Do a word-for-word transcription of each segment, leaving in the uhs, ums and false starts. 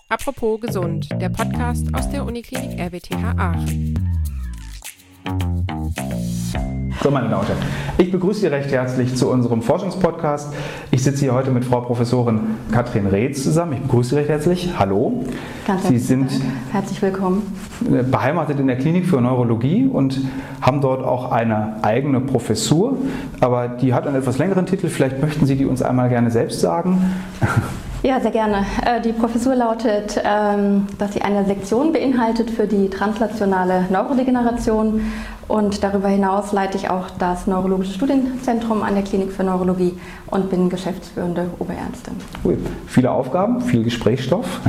Apropos gesund, der Podcast aus der Uniklinik R W T H Aachen. So, meine Damen und Herren, ich begrüße Sie recht herzlich zu unserem Forschungspodcast. Ich sitze hier heute mit Frau Professorin Katrin Reetz zusammen. Ich begrüße Sie recht herzlich. Hallo. Ganz Sie sind herzlich willkommen. Beheimatet in der Klinik für Neurologie und haben dort auch eine eigene Professur, aber die hat einen etwas längeren Titel. Vielleicht möchten Sie die uns einmal gerne selbst sagen. Ja, sehr gerne. Die Professur lautet, dass sie eine Sektion beinhaltet für die translationale Neurodegeneration und darüber hinaus leite ich auch das Neurologische Studienzentrum an der Klinik für Neurologie und bin geschäftsführende Oberärztin. Cool. Viele Aufgaben, viel Gesprächsstoff.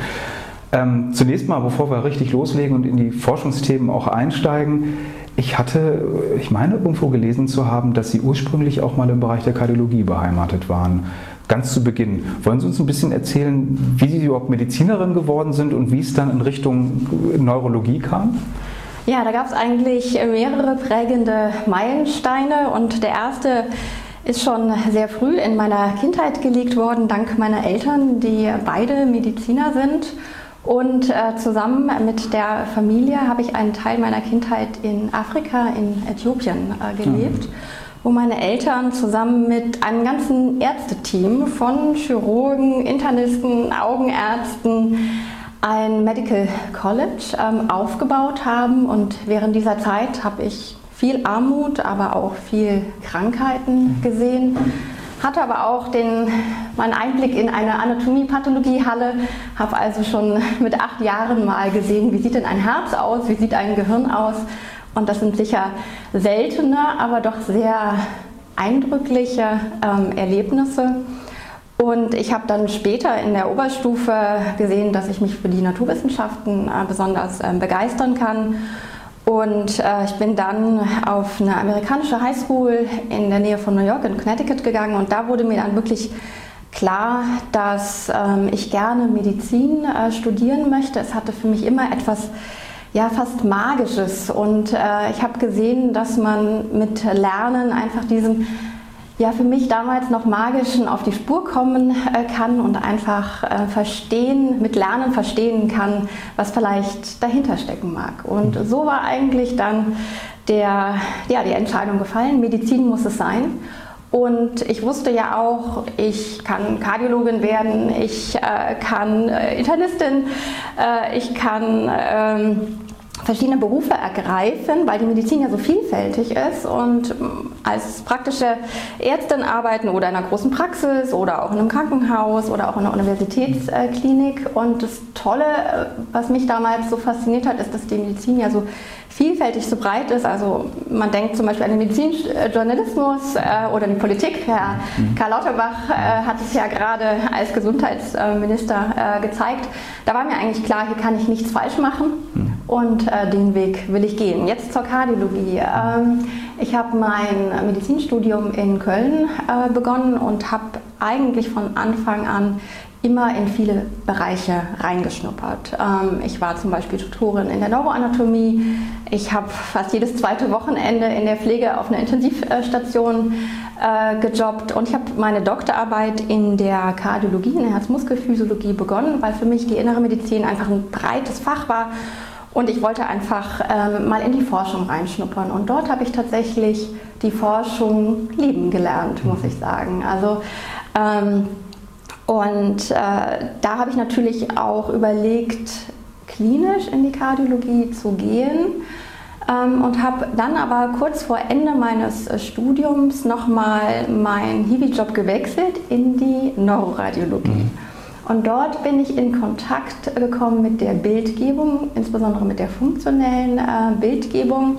ähm, zunächst mal, bevor wir richtig loslegen und in die Forschungsthemen auch einsteigen, ich hatte, ich meine irgendwo gelesen zu haben, dass Sie ursprünglich auch mal im Bereich der Kardiologie beheimatet waren. Ganz zu Beginn. Wollen Sie uns ein bisschen erzählen, wie Sie überhaupt Medizinerin geworden sind und wie es dann in Richtung Neurologie kam? Ja, da gab es eigentlich mehrere prägende Meilensteine und der erste ist schon sehr früh in meiner Kindheit gelegt worden, dank meiner Eltern, die beide Mediziner sind. Und äh, zusammen mit der Familie habe ich einen Teil meiner Kindheit in Afrika, in Äthiopien äh, gelebt. Mhm. Wo meine Eltern zusammen mit einem ganzen Ärzteteam von Chirurgen, Internisten, Augenärzten ein Medical College ähm, aufgebaut haben. Und während dieser Zeit habe ich viel Armut, aber auch viel Krankheiten gesehen. Hatte aber auch den, meinen Einblick in eine Anatomie-Pathologie-Halle, habe also schon mit acht Jahren mal gesehen, wie sieht denn ein Herz aus, wie sieht ein Gehirn aus. Und das sind sicher seltene, aber doch sehr eindrückliche ähm, Erlebnisse. Und ich habe dann später in der Oberstufe gesehen, dass ich mich für die Naturwissenschaften äh, besonders äh, begeistern kann. Und äh, ich bin dann auf eine amerikanische Highschool in der Nähe von New York in Connecticut gegangen. Und da wurde mir dann wirklich klar, dass ähm, ich gerne Medizin äh, studieren möchte. Es hatte für mich immer etwas ja, fast Magisches und äh, ich habe gesehen, dass man mit Lernen einfach diesem, ja, für mich damals noch Magischen auf die Spur kommen äh, kann und einfach äh, verstehen, mit Lernen verstehen kann, was vielleicht dahinter stecken mag. Und so war eigentlich dann der, ja, die Entscheidung gefallen, Medizin muss es sein. Und ich wusste ja auch, ich kann Kardiologin werden, ich äh, kann äh, Internistin, äh, ich kann ähm, verschiedene Berufe ergreifen, weil die Medizin ja so vielfältig ist und als praktische Ärztin arbeiten oder in einer großen Praxis oder auch in einem Krankenhaus oder auch in einer Universitätsklinik. Und das Tolle, was mich damals so fasziniert hat, ist, dass die Medizin ja so vielfältig, so breit ist. Also man denkt zum Beispiel an den Medizinjournalismus äh, oder die Politik. Herr mhm. Karl Lauterbach äh, hat es ja gerade als Gesundheitsminister äh, gezeigt. Da war mir eigentlich klar, hier kann ich nichts falsch machen mhm. und äh, den Weg will ich gehen. Jetzt zur Kardiologie. Ähm, ich habe mein Medizinstudium in Köln äh, begonnen und habe eigentlich von Anfang an immer in viele Bereiche reingeschnuppert. Ähm, ich war zum Beispiel Tutorin in der Neuroanatomie. Ich habe fast jedes zweite Wochenende in der Pflege auf einer Intensivstation äh, gejobbt und ich habe meine Doktorarbeit in der Kardiologie, in der Herzmuskelphysiologie begonnen, weil für mich die innere Medizin einfach ein breites Fach war und ich wollte einfach ähm, mal in die Forschung reinschnuppern. Und dort habe ich tatsächlich die Forschung lieben gelernt, muss ich sagen. Also ähm, Und äh, da habe ich natürlich auch überlegt, klinisch in die Kardiologie zu gehen ähm, und habe dann aber kurz vor Ende meines äh, Studiums nochmal meinen Hiwi-Job gewechselt in die Neuroradiologie. Mhm. Und dort bin ich in Kontakt gekommen mit der Bildgebung, insbesondere mit der funktionellen äh, Bildgebung.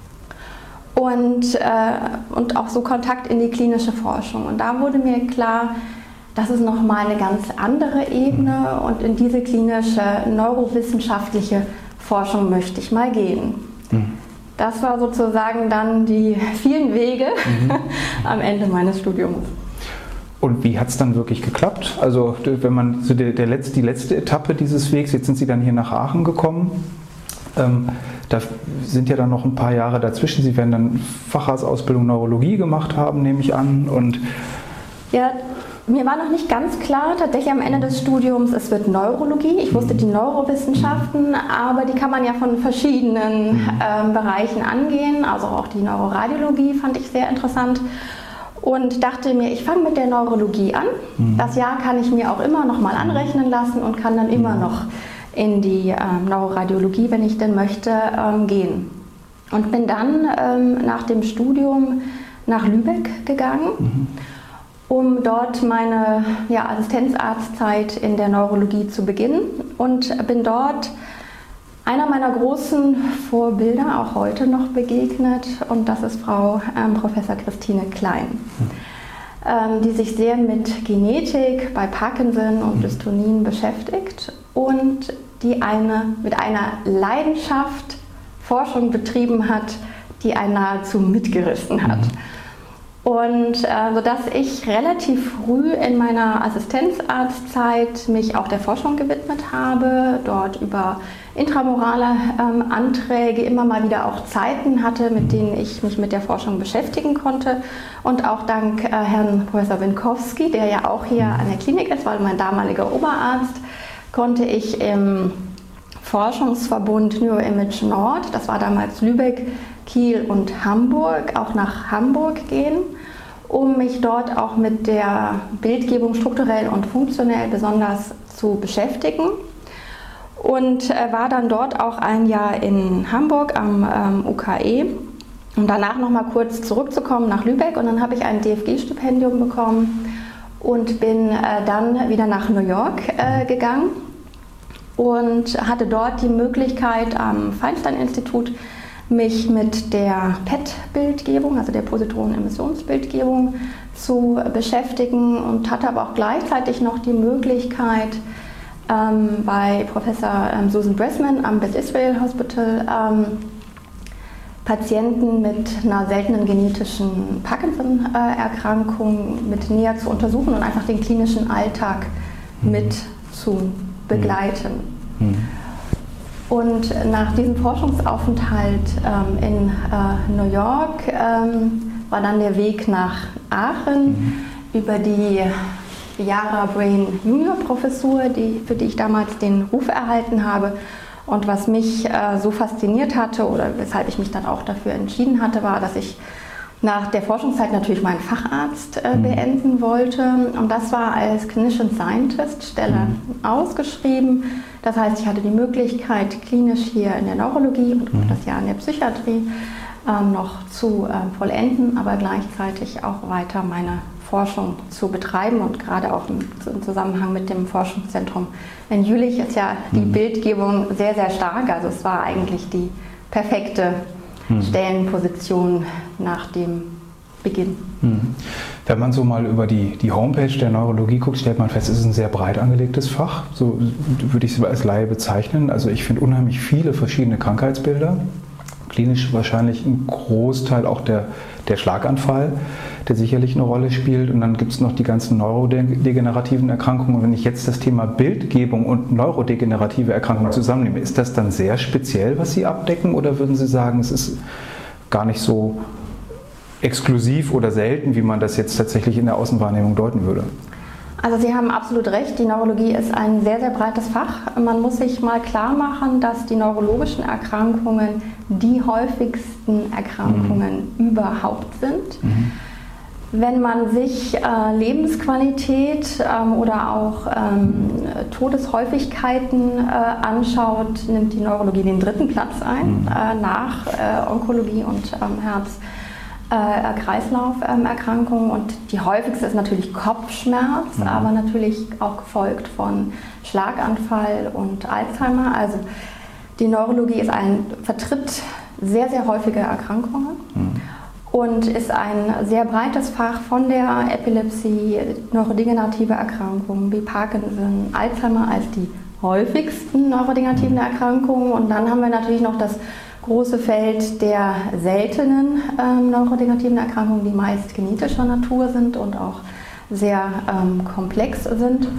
Und, äh, und auch so Kontakt in die klinische Forschung. Und da wurde mir klar, das ist nochmal eine ganz andere Ebene und in diese klinische, neurowissenschaftliche Forschung möchte ich mal gehen. Mhm. Das war sozusagen dann die vielen Wege mhm. am Ende meines Studiums. Und wie hat es dann wirklich geklappt? Also wenn man so der, der letzte, die letzte Etappe dieses Wegs, jetzt sind Sie dann hier nach Aachen gekommen, ähm, da sind ja dann noch ein paar Jahre dazwischen. Sie werden dann Facharztausbildung Neurologie gemacht haben, nehme ich an. Und ja, Mir war noch nicht ganz klar, tatsächlich am Ende des Studiums, es wird Neurologie. Ich wusste die Neurowissenschaften, aber die kann man ja von verschiedenen ähm, Bereichen angehen. Also auch die Neuroradiologie fand ich sehr interessant und dachte mir, ich fange mit der Neurologie an. Das Jahr kann ich mir auch immer noch mal anrechnen lassen und kann dann immer noch in die ähm, Neuroradiologie, wenn ich denn möchte, ähm, gehen. Und bin dann ähm, nach dem Studium nach Lübeck gegangen. Mhm. um dort meine ja, Assistenzarztzeit in der Neurologie zu beginnen und bin dort einer meiner großen Vorbilder auch heute noch begegnet und das ist Frau ähm, Professor Christine Klein, ähm, die sich sehr mit Genetik bei Parkinson und Dystonien beschäftigt und die eine, mit einer Leidenschaft Forschung betrieben hat, die einen nahezu mitgerissen hat. Und äh, sodass ich relativ früh in meiner Assistenzarztzeit mich auch der Forschung gewidmet habe, dort über intramorale ähm, Anträge immer mal wieder auch Zeiten hatte, mit denen ich mich mit der Forschung beschäftigen konnte. Und auch dank äh, Herrn Professor Winkowski, der ja auch hier an der Klinik ist, war mein damaliger Oberarzt, konnte ich im Forschungsverbund Neuroimage Nord, das war damals Lübeck, Kiel und Hamburg, auch nach Hamburg gehen, um mich dort auch mit der Bildgebung strukturell und funktionell besonders zu beschäftigen. Und äh, war dann dort auch ein Jahr in Hamburg am ähm, U K E, um danach noch mal kurz zurückzukommen nach Lübeck. Und dann habe ich ein D F G-Stipendium bekommen und bin äh, dann wieder nach New York äh, gegangen und hatte dort die Möglichkeit am Feinstein-Institut mich mit der P E T-Bildgebung, also der Positronen-Emissionsbildgebung, zu beschäftigen und hatte aber auch gleichzeitig noch die Möglichkeit, ähm, bei Professor ähm, Susan Bressman am Beth Israel Hospital ähm, Patienten mit einer seltenen genetischen Parkinson-Erkrankung mit näher zu untersuchen und einfach den klinischen Alltag mhm. mit zu begleiten. Mhm. Und nach diesem Forschungsaufenthalt ähm, in äh, New York ähm, war dann der Weg nach Aachen mhm. über die Yara Brain Junior Professur, die, für die ich damals den Ruf erhalten habe. Und was mich äh, so fasziniert hatte oder weshalb ich mich dann auch dafür entschieden hatte, war, dass ich nach der Forschungszeit natürlich meinen Facharzt äh, mhm. beenden wollte. Und das war als Clinician Scientist Stelle mhm. ausgeschrieben. Das heißt, ich hatte die Möglichkeit, klinisch hier in der Neurologie und auch das Jahr in der Psychiatrie ähm, noch zu äh, vollenden, aber gleichzeitig auch weiter meine Forschung zu betreiben. Und gerade auch im, im Zusammenhang mit dem Forschungszentrum in Jülich ist ja die mhm. Bildgebung sehr, sehr stark. Also es war eigentlich die perfekte mhm. Stellenposition nach dem Beginn. Mhm. Wenn man so mal über die, die Homepage der Neurologie guckt, stellt man fest, es ist ein sehr breit angelegtes Fach. So würde ich es als Laie bezeichnen. Also ich finde unheimlich viele verschiedene Krankheitsbilder. Klinisch wahrscheinlich ein Großteil auch der, der Schlaganfall, der sicherlich eine Rolle spielt. Und dann gibt es noch die ganzen neurodegenerativen Erkrankungen. Und wenn ich jetzt das Thema Bildgebung und neurodegenerative Erkrankungen zusammennehme, ist das dann sehr speziell, was Sie abdecken? Oder würden Sie sagen, es ist gar nicht so exklusiv oder selten, wie man das jetzt tatsächlich in der Außenwahrnehmung deuten würde? Also Sie haben absolut recht, die Neurologie ist ein sehr, sehr breites Fach. Man muss sich mal klar machen, dass die neurologischen Erkrankungen die häufigsten Erkrankungen mhm. überhaupt sind. Mhm. Wenn man sich äh, Lebensqualität ähm, oder auch ähm, Todeshäufigkeiten äh, anschaut, nimmt die Neurologie den dritten Platz ein, mhm. äh, nach äh, Onkologie und ähm, Herz. Äh, Kreislauferkrankungen und die häufigste ist natürlich Kopfschmerz, mhm. aber natürlich auch gefolgt von Schlaganfall und Alzheimer. Also die Neurologie ist ein, vertritt sehr, sehr häufige Erkrankungen mhm. und ist ein sehr breites Fach von der Epilepsie, neurodegenerative Erkrankungen wie Parkinson, Alzheimer als die häufigsten neurodegenerativen Erkrankungen. Und dann haben wir natürlich noch das große Feld der seltenen ähm, neurodegenerativen Erkrankungen, die meist genetischer Natur sind und auch sehr ähm, komplex sind.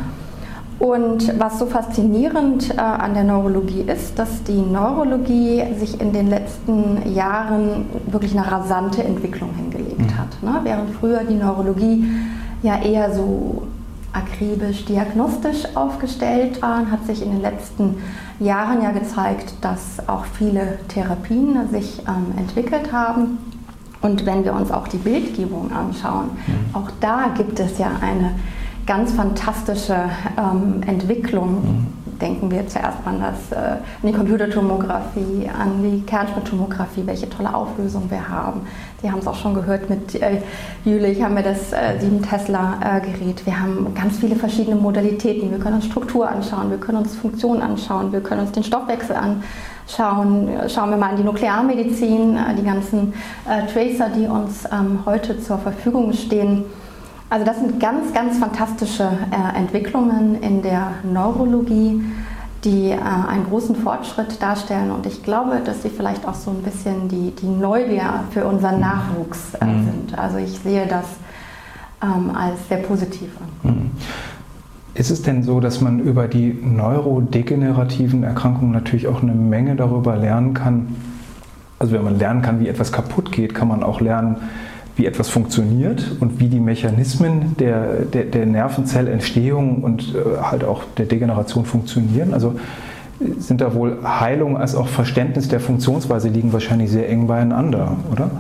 Und was so faszinierend äh, an der Neurologie ist, dass die Neurologie sich in den letzten Jahren wirklich eine rasante Entwicklung hingelegt hat. Ne? Während früher die Neurologie ja eher so akribisch diagnostisch aufgestellt waren, hat sich in den letzten Jahren ja gezeigt, dass auch viele Therapien sich ähm, entwickelt haben. Und wenn wir uns auch die Bildgebung anschauen, mhm. auch da gibt es ja eine ganz fantastische ähm, Entwicklung. Mhm. Denken wir zuerst an, das, äh, an die Computertomographie, an die Kernspintomographie, welche tolle Auflösung wir haben. Sie haben es auch schon gehört mit äh, Jülich, haben wir das äh, sieben Tesla äh, Gerät. Wir haben ganz viele verschiedene Modalitäten. Wir können uns Struktur anschauen, wir können uns Funktion anschauen, wir können uns den Stoffwechsel anschauen. Schauen wir mal an die Nuklearmedizin, äh, die ganzen äh, Tracer, die uns ähm, heute zur Verfügung stehen. Also das sind ganz, ganz fantastische äh, Entwicklungen in der Neurologie, die äh, einen großen Fortschritt darstellen, und ich glaube, dass sie vielleicht auch so ein bisschen die, die Neugier für unseren Nachwuchs äh, mhm. sind. Also ich sehe das ähm, als sehr positiv an. Mhm. Ist es denn so, dass man über die neurodegenerativen Erkrankungen natürlich auch eine Menge darüber lernen kann? Also wenn man lernen kann, wie etwas kaputt geht, kann man auch lernen, wie etwas funktioniert und wie die Mechanismen der, der, der Nervenzellentstehung und äh, halt auch der Degeneration funktionieren. Also sind da wohl Heilung als auch Verständnis der Funktionsweise liegen wahrscheinlich sehr eng beieinander, oder?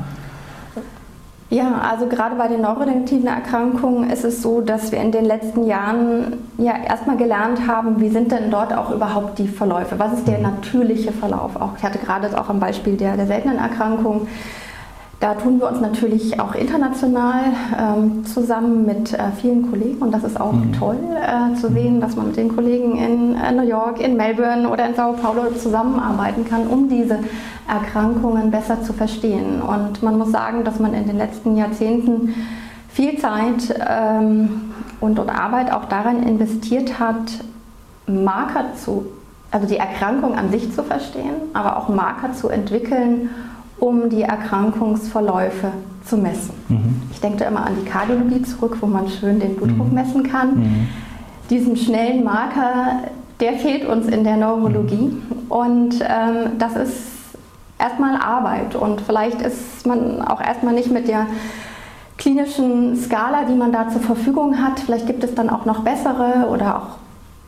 Ja, also gerade bei den neurodegenerativen Erkrankungen ist es so, dass wir in den letzten Jahren ja erstmal gelernt haben, wie sind denn dort auch überhaupt die Verläufe? Was ist der natürliche Verlauf? Auch, ich hatte gerade auch am Beispiel der, der seltenen Erkrankung. Da tun wir uns natürlich auch international ähm, zusammen mit äh, vielen Kollegen, und das ist auch mhm. toll äh, zu sehen, dass man mit den Kollegen in äh, New York, in Melbourne oder in Sao Paulo zusammenarbeiten kann, um diese Erkrankungen besser zu verstehen. Und man muss sagen, dass man in den letzten Jahrzehnten viel Zeit ähm, und, und Arbeit auch darin investiert hat, Marker zu, also die Erkrankung an sich zu verstehen, aber auch Marker zu entwickeln, um die Erkrankungsverläufe zu messen. Mhm. Ich denke da immer an die Kardiologie zurück, wo man schön den Blutdruck mhm. messen kann. Mhm. Diesen schnellen Marker, der fehlt uns in der Neurologie. Mhm. Und ähm, das ist erstmal Arbeit. Und vielleicht ist man auch erstmal nicht mit der klinischen Skala, die man da zur Verfügung hat. Vielleicht gibt es dann auch noch bessere oder auch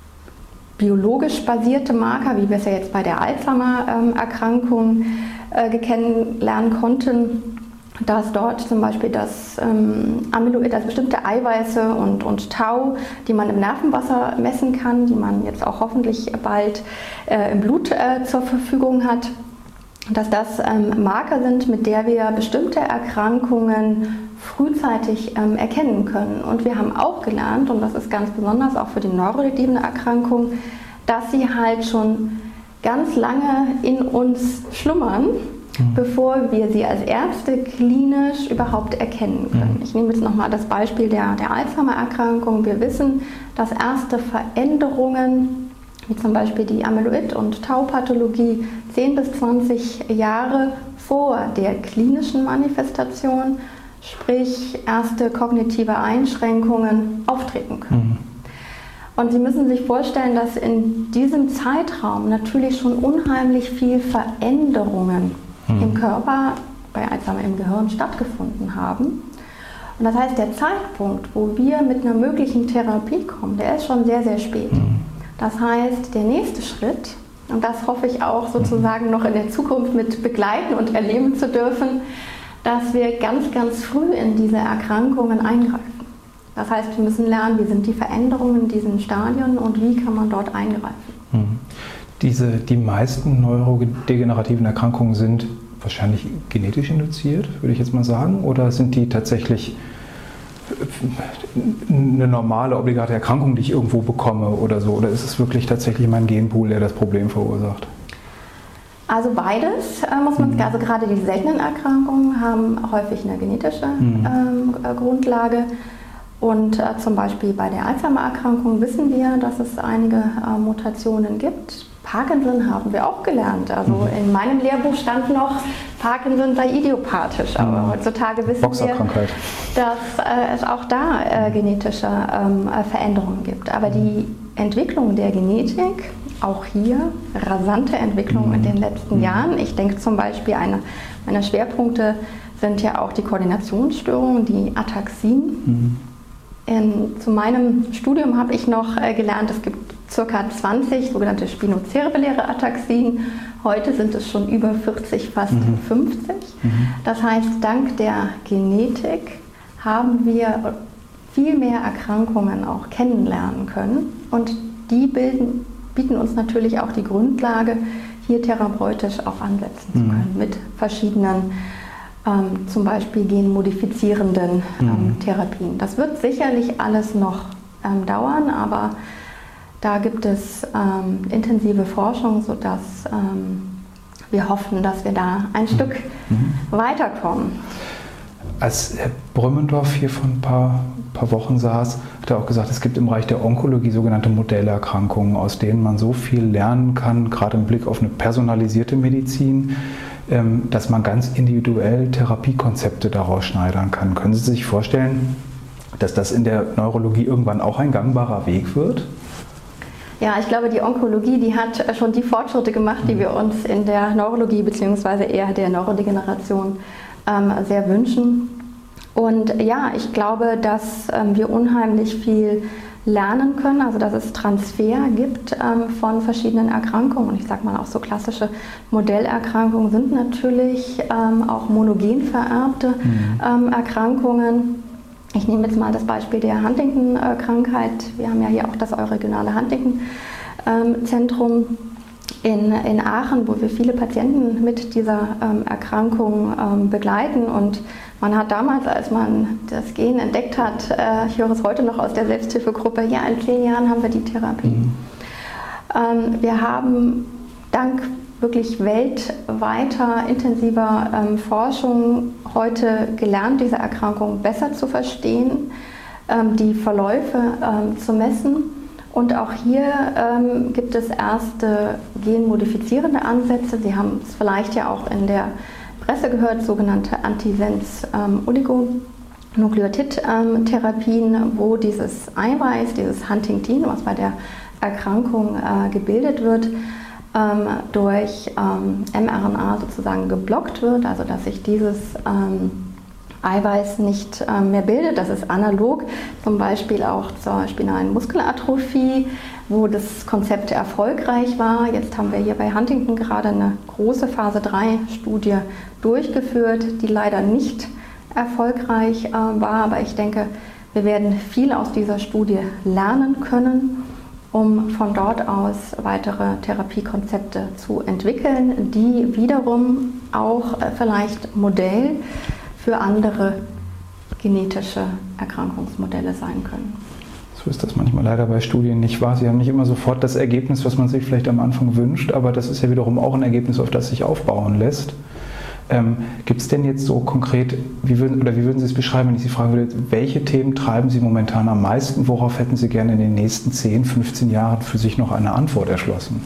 biologisch basierte Marker, wie wir es ja jetzt bei der Alzheimer-Erkrankung äh, kennenlernen konnten, dass dort zum Beispiel das ähm, Amyloid, also bestimmte Eiweiße und, und Tau, die man im Nervenwasser messen kann, die man jetzt auch hoffentlich bald äh, im Blut äh, zur Verfügung hat, dass das ähm, Marker sind, mit der wir bestimmte Erkrankungen frühzeitig ähm, erkennen können. Und wir haben auch gelernt, und das ist ganz besonders auch für die neurodegenerative Erkrankung, dass sie halt schon ganz lange in uns schlummern, mhm. bevor wir sie als Ärzte klinisch überhaupt erkennen können. Mhm. Ich nehme jetzt nochmal das Beispiel der, der Alzheimer-Erkrankung. Wir wissen, dass erste Veränderungen, wie zum Beispiel die Amyloid- und Tau-Pathologie, zehn bis zwanzig Jahre vor der klinischen Manifestation, sprich erste kognitive Einschränkungen, auftreten können. Mhm. Und Sie müssen sich vorstellen, dass in diesem Zeitraum natürlich schon unheimlich viel Veränderungen mhm. im Körper, bei Alzheimer im Gehirn, stattgefunden haben. Und das heißt, der Zeitpunkt, wo wir mit einer möglichen Therapie kommen, der ist schon sehr, sehr spät. Mhm. Das heißt, der nächste Schritt, und das hoffe ich auch sozusagen noch in der Zukunft mit begleiten und erleben zu dürfen, dass wir ganz, ganz früh in diese Erkrankungen eingreifen. Das heißt, wir müssen lernen, wie sind die Veränderungen in diesen Stadien und wie kann man dort eingreifen. Mhm. Diese, die meisten neurodegenerativen Erkrankungen sind wahrscheinlich genetisch induziert, würde ich jetzt mal sagen, oder sind die tatsächlich eine normale, obligate Erkrankung, die ich irgendwo bekomme oder so, oder ist es wirklich tatsächlich mein Genpool, der das Problem verursacht? Also beides äh, muss man, mhm. also gerade die seltenen Erkrankungen haben häufig eine genetische mhm. ähm, Grundlage. Und äh, zum Beispiel bei der Alzheimer-Erkrankung wissen wir, dass es einige äh, Mutationen gibt. Parkinson haben wir auch gelernt. Also mhm. in meinem Lehrbuch stand noch, Parkinson sei idiopathisch. Mhm. Aber heutzutage wissen wir, dass äh, es auch da äh, genetische ähm, Veränderungen gibt. Aber die Entwicklung der Genetik, auch hier rasante Entwicklung mhm. in den letzten mhm. Jahren. Ich denke zum Beispiel, eine meiner Schwerpunkte sind ja auch die Koordinationsstörungen, die Ataxien. Mhm. In, zu meinem Studium habe ich noch äh, gelernt, es gibt ca. zwanzig sogenannte spinocerebelläre Ataxien. Heute sind es schon über vierzig, fast mhm. fünfzig. Mhm. Das heißt, dank der Genetik haben wir viel mehr Erkrankungen auch kennenlernen können. Und die bilden, bieten uns natürlich auch die Grundlage, hier therapeutisch auch ansetzen mhm. zu können mit verschiedenen Ähm, zum Beispiel genmodifizierenden ähm, mhm. Therapien. Das wird sicherlich alles noch ähm, dauern, aber da gibt es ähm, intensive Forschung, sodass ähm, wir hoffen, dass wir da ein mhm. Stück mhm. weiterkommen. Als Herr Brömmendorf hier vor ein paar, paar Wochen saß, hat er auch gesagt, es gibt im Bereich der Onkologie sogenannte Modellerkrankungen, aus denen man so viel lernen kann, gerade im Blick auf eine personalisierte Medizin, dass man ganz individuell Therapiekonzepte daraus schneidern kann. Können Sie sich vorstellen, dass das in der Neurologie irgendwann auch ein gangbarer Weg wird? Ja, ich glaube, die Onkologie, die hat schon die Fortschritte gemacht, die wir uns in der Neurologie bzw. eher der Neurodegeneration ähm, sehr wünschen. Und ja, ich glaube, dass ähm, wir unheimlich viel lernen können, also dass es Transfer gibt ähm, von verschiedenen Erkrankungen. Und ich sage mal, auch so klassische Modellerkrankungen sind natürlich ähm, auch monogen vererbte mhm. ähm, Erkrankungen. Ich nehme jetzt mal das Beispiel der Huntington-Krankheit. Wir haben ja hier auch das Euregionale Huntington-Zentrum ähm, in, in Aachen, wo wir viele Patienten mit dieser ähm, Erkrankung ähm, begleiten. Und man hat damals, als man das Gen entdeckt hat, äh, ich höre es heute noch aus der Selbsthilfegruppe, ja, in zehn Jahren haben wir die Therapie. Mhm. Ähm, wir haben dank wirklich weltweiter, intensiver ähm, Forschung heute gelernt, diese Erkrankung besser zu verstehen, ähm, die Verläufe ähm, zu messen. Und auch hier ähm, gibt es erste genmodifizierende Ansätze. Sie haben es vielleicht ja auch in der Presse gehört, sogenannte Antisens-Oligonukleotid-Therapien, ähm, wo dieses Eiweiß, dieses Huntingtin, was bei der Erkrankung äh, gebildet wird, ähm, durch ähm, mRNA sozusagen geblockt wird, also dass sich dieses ähm, Eiweiß nicht ähm, mehr bildet. Das ist analog zum Beispiel auch zur spinalen Muskelatrophie, wo das Konzept erfolgreich war. Jetzt haben wir hier bei Huntington gerade eine große Phase drei Studie durchgeführt, die leider nicht erfolgreich äh, war. Aber ich denke, wir werden viel aus dieser Studie lernen können, um von dort aus weitere Therapiekonzepte zu entwickeln, die wiederum auch äh, vielleicht Modell für andere genetische Erkrankungsmodelle sein können. So ist das manchmal leider bei Studien nicht wahr. Sie haben nicht immer sofort das Ergebnis, was man sich vielleicht am Anfang wünscht, aber das ist ja wiederum auch ein Ergebnis, auf das sich aufbauen lässt. Ähm, gibt es denn jetzt so konkret, wie würden, oder wie würden Sie es beschreiben, wenn ich Sie fragen würde, welche Themen treiben Sie momentan am meisten? Worauf hätten Sie gerne in den nächsten zehn, fünfzehn Jahren für sich noch eine Antwort erschlossen?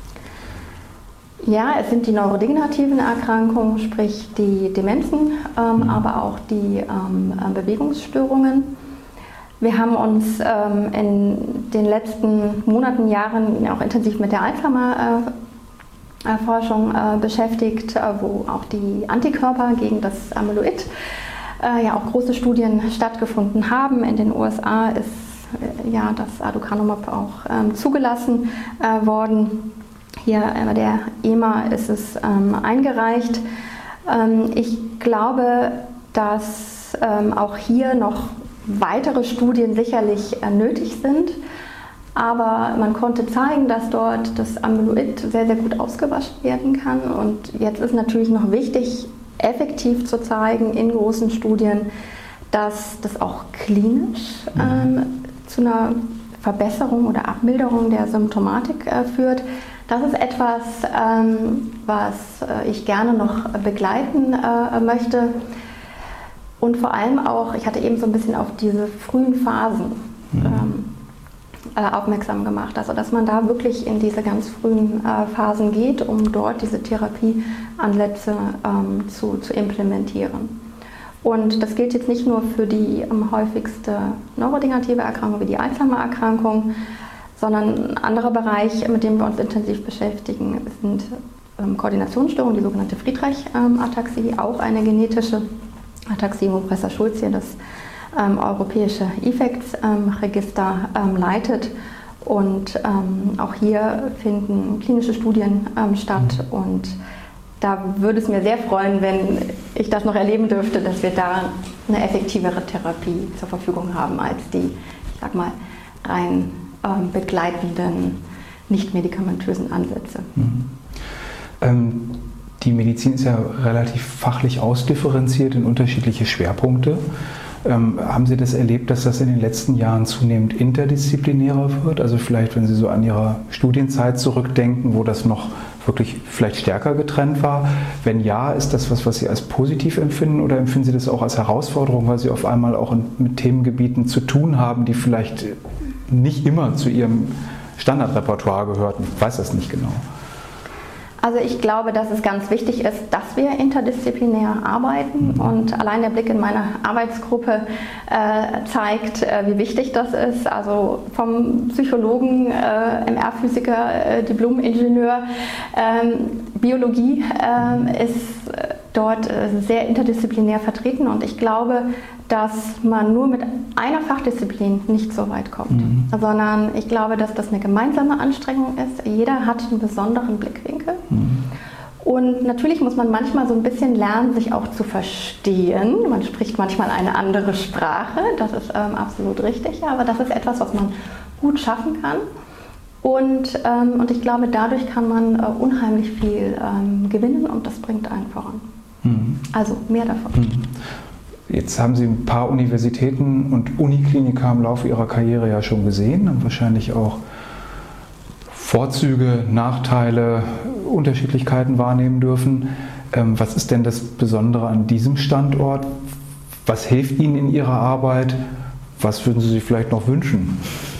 Ja, es sind die neurodegenerativen Erkrankungen, sprich die Demenzen, ähm, mhm. aber auch die ähm, Bewegungsstörungen. Wir haben uns ähm, in den letzten Monaten, Jahren auch intensiv mit der Alzheimer-Forschung äh, äh, beschäftigt, äh, wo auch die Antikörper gegen das Amyloid äh, ja auch große Studien stattgefunden haben. In den U S A ist äh, ja das Aducanumab auch äh, zugelassen äh, worden. Hier bei der E M A ist es ähm, eingereicht. Ähm, ich glaube, dass ähm, auch hier noch weitere Studien sicherlich äh, nötig sind, aber man konnte zeigen, dass dort das Amyloid sehr, sehr gut ausgewaschen werden kann. Und jetzt ist natürlich noch wichtig, effektiv zu zeigen in großen Studien, dass das auch klinisch ähm, zu einer Verbesserung oder Abmilderung der Symptomatik äh, führt. Das ist etwas, ähm, was äh, ich gerne noch begleiten äh, möchte. Und vor allem auch, ich hatte eben so ein bisschen auf diese frühen Phasen ähm, äh, aufmerksam gemacht. Also dass man da wirklich in diese ganz frühen äh, Phasen geht, um dort diese Therapieansätze ähm, zu, zu implementieren. Und das gilt jetzt nicht nur für die ähm, häufigste neurodegenerative Erkrankung wie die Alzheimer-Erkrankung, sondern ein anderer Bereich, mit dem wir uns intensiv beschäftigen, sind ähm, Koordinationsstörungen, die sogenannte Friedreich-Ataxie, auch eine genetische Ataxie, wo Professor Schulz hier das ähm, europäische E F A C T-Register ähm, leitet. Und ähm, auch hier finden klinische Studien ähm, statt. Und da würde es mir sehr freuen, wenn ich das noch erleben dürfte, dass wir da eine effektivere Therapie zur Verfügung haben als die, ich sag mal, rein ähm, begleitenden, nicht medikamentösen Ansätze. Mhm. Ähm, die Medizin ist ja relativ fachlich ausdifferenziert in unterschiedliche Schwerpunkte. Ähm, haben Sie das erlebt, dass das in den letzten Jahren zunehmend interdisziplinärer wird? Also vielleicht, wenn Sie so an Ihre Studienzeit zurückdenken, wo das noch wirklich vielleicht stärker getrennt war. Wenn ja, ist das was, was Sie als positiv empfinden oder empfinden Sie das auch als Herausforderung, weil Sie auf einmal auch in, mit Themengebieten zu tun haben, die vielleicht nicht immer zu Ihrem Standardrepertoire gehörten? Ich weiß das nicht genau. Also ich glaube, dass es ganz wichtig ist, dass wir interdisziplinär arbeiten, und allein der Blick in meine Arbeitsgruppe äh, zeigt, äh, wie wichtig das ist. Also vom Psychologen, äh, M R-Physiker, äh, Diplom-Ingenieur, ähm, Biologie äh, ist dort äh, sehr interdisziplinär vertreten, und ich glaube, dass man nur mit einer Fachdisziplin nicht so weit kommt, mhm. sondern ich glaube, dass das eine gemeinsame Anstrengung ist. Jeder hat einen besonderen Blickwinkel. Mhm. Und natürlich muss man manchmal so ein bisschen lernen, sich auch zu verstehen. Man spricht manchmal eine andere Sprache, das ist ähm, absolut richtig, aber das ist etwas, was man gut schaffen kann. Und, ähm, und ich glaube, dadurch kann man äh, unheimlich viel ähm, gewinnen, und das bringt einen voran. Mhm. Also mehr davon. Mhm. Jetzt haben Sie ein paar Universitäten und Unikliniker im Laufe Ihrer Karriere ja schon gesehen, haben wahrscheinlich auch Vorzüge, Nachteile, Unterschiedlichkeiten wahrnehmen dürfen. Ähm, was ist denn das Besondere an diesem Standort? Was hilft Ihnen in Ihrer Arbeit? Was würden Sie sich vielleicht noch wünschen?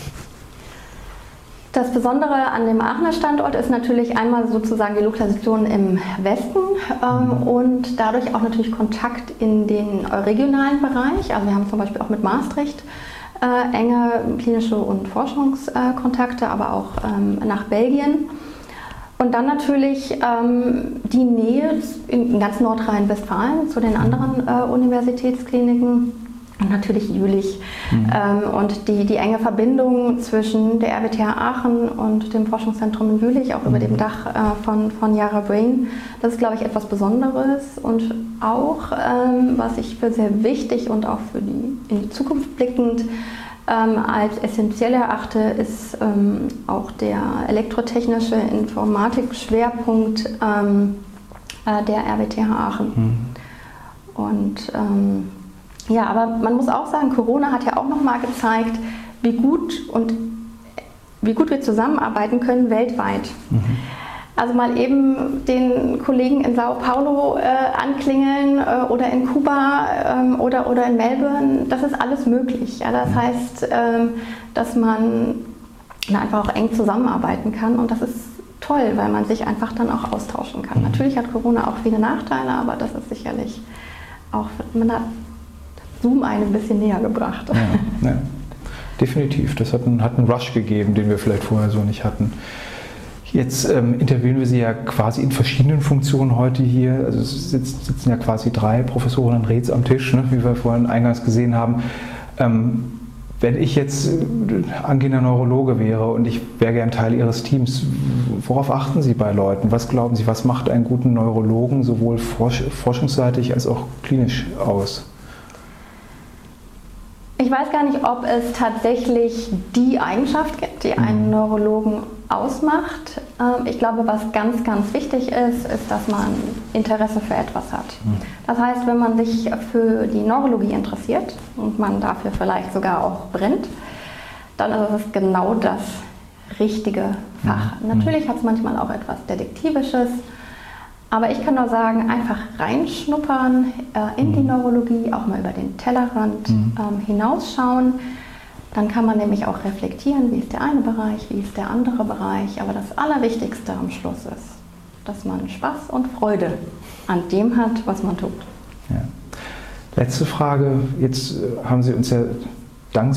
Das Besondere an dem Aachener Standort ist natürlich einmal sozusagen die Lokalisation im Westen ähm, und dadurch auch natürlich Kontakt in den regionalen Bereich. Also wir haben zum Beispiel auch mit Maastricht äh, enge klinische und Forschungskontakte, aber auch ähm, nach Belgien. Und dann natürlich ähm, die Nähe in ganz Nordrhein-Westfalen zu den anderen äh, Universitätskliniken. Und natürlich Jülich. Mhm. Ähm, und die, die enge Verbindung zwischen der R W T H Aachen und dem Forschungszentrum in Jülich, auch mhm. über dem Dach äh, von, von Yara Brain, das ist, glaube ich, etwas Besonderes. Und auch, ähm, was ich für sehr wichtig und auch für die, in die Zukunft blickend ähm, als essentiell erachte, ist ähm, auch der elektrotechnische Informatik-Schwerpunkt ähm, äh, der R W T H Aachen. Mhm. Und ähm, ja, aber man muss auch sagen, Corona hat ja auch nochmal gezeigt, wie gut und wie gut wir zusammenarbeiten können weltweit. Mhm. Also mal eben den Kollegen in Sao Paulo äh, anklingeln äh, oder in Kuba ähm, oder, oder in Melbourne, das ist alles möglich. Ja, das heißt, ähm, dass man na, einfach auch eng zusammenarbeiten kann, und das ist toll, weil man sich einfach dann auch austauschen kann. Mhm. Natürlich hat Corona auch viele Nachteile, aber das ist sicherlich auch, man hat Zoom einen ein bisschen näher gebracht. Ja, ja. Definitiv. Das hat einen, hat einen Rush gegeben, den wir vielleicht vorher so nicht hatten. Jetzt ähm, interviewen wir Sie ja quasi in verschiedenen Funktionen heute hier. Also es sitz, sitzen ja quasi drei Professorinnen Reetz am Tisch, ne, wie wir vorhin eingangs gesehen haben. Ähm, wenn ich jetzt angehender Neurologe wäre und ich wäre gern Teil Ihres Teams, worauf achten Sie bei Leuten? Was glauben Sie, was macht einen guten Neurologen sowohl forsch forschungsseitig als auch klinisch aus? Ich weiß gar nicht, ob es tatsächlich die Eigenschaft gibt, die einen Neurologen ausmacht. Ich glaube, was ganz, ganz wichtig ist, ist, dass man Interesse für etwas hat. Das heißt, wenn man sich für die Neurologie interessiert und man dafür vielleicht sogar auch brennt, dann ist es genau das richtige Fach. Natürlich hat es manchmal auch etwas Detektivisches, aber ich kann nur sagen, einfach reinschnuppern äh, in die Neurologie, auch mal über den Tellerrand mhm. ähm, hinausschauen. Dann kann man nämlich auch reflektieren, wie ist der eine Bereich, wie ist der andere Bereich. Aber das Allerwichtigste am Schluss ist, dass man Spaß und Freude an dem hat, was man tut. Ja. Letzte Frage. Jetzt haben Sie uns ja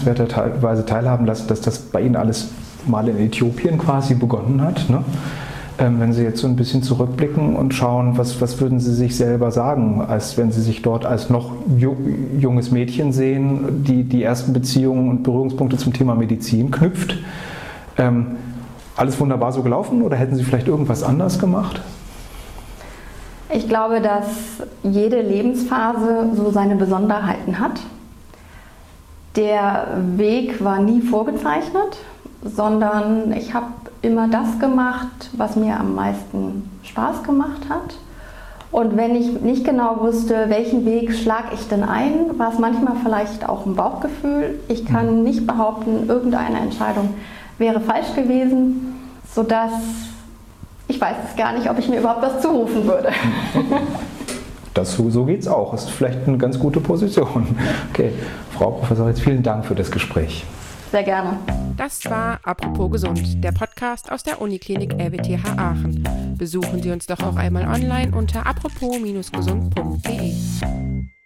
dankenswerterweise teilhaben lassen, dass das bei Ihnen alles mal in Äthiopien quasi begonnen hat, ne? Ähm, wenn Sie jetzt so ein bisschen zurückblicken und schauen, was, was würden Sie sich selber sagen, als wenn Sie sich dort als noch ju- junges Mädchen sehen, die die ersten Beziehungen und Berührungspunkte zum Thema Medizin knüpft? Ähm, alles wunderbar so gelaufen oder hätten Sie vielleicht irgendwas anders gemacht? Ich glaube, dass jede Lebensphase so seine Besonderheiten hat. Der Weg war nie vorgezeichnet, sondern ich habe immer das gemacht, was mir am meisten Spaß gemacht hat. Und wenn ich nicht genau wusste, welchen Weg schlage ich denn ein, war es manchmal vielleicht auch ein Bauchgefühl. Ich kann nicht behaupten, irgendeine Entscheidung wäre falsch gewesen, sodass ich weiß es gar nicht, ob ich mir überhaupt was zurufen würde. Das, so geht es auch. Das ist vielleicht eine ganz gute Position. Okay, Frau Professor Ritz, vielen Dank für das Gespräch. Sehr gerne. Das war Apropos Gesund, der Podcast aus der Uniklinik R W T H Aachen. Besuchen Sie uns doch auch einmal online unter apropos Bindestrich gesund punkt de.